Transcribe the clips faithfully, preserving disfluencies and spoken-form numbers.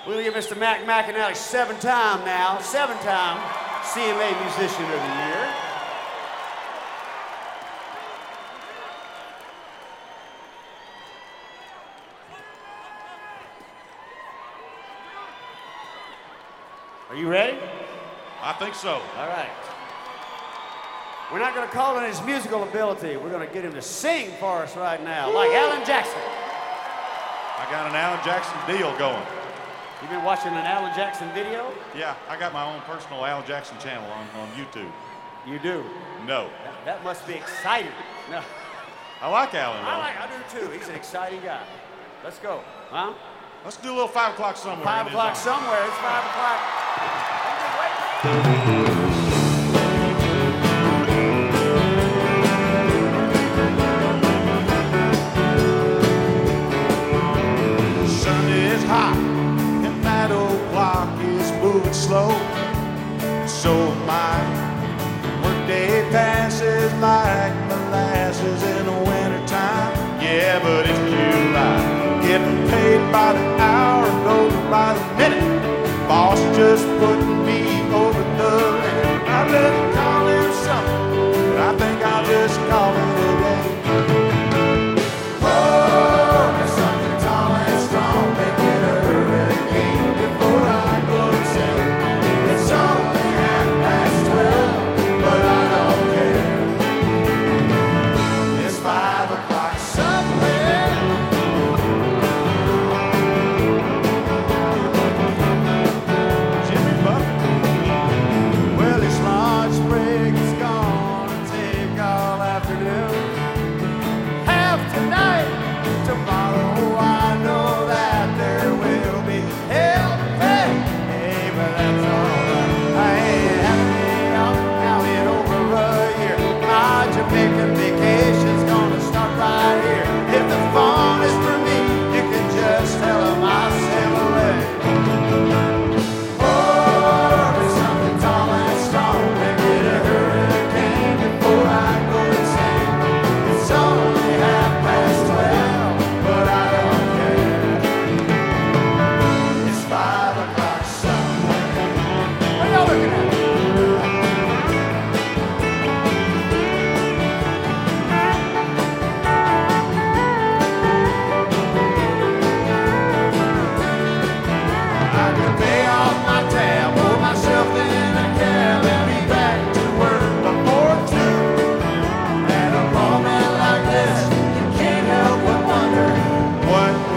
We'll give Mister Mac McAnally seven-time now, seven-time C M A Musician of the Year. Are you ready? I think so. All right. We're not going to call on his musical ability. We're going to get him to sing for us right now, like Alan Jackson. I got an Alan Jackson deal going. You been watching an Alan Jackson video? Yeah, I got my own personal Alan Jackson channel on, on YouTube. You do? No. That, that must be exciting. No. I like Alan, though. I like, I do too. He's an exciting guy. Let's go. Huh? Let's do a little five o'clock somewhere. Five o'clock somewhere. It's five o'clock. Sun is hot and that old clock is moving slow. So my workday passes like molasses in the wintertime. Yeah, but it's July. Getting paid by the hour, goes by the minute. Boss just put me over the limit. I better call him something, but I think I'll just call him a day. Oh, there's something tall and strong, make it a hurricane before I go to say. It's only half past twelve, but I don't care. It's five o'clock somewhere.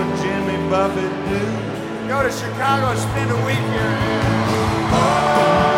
Go to Chicago and spend a week here. Oh.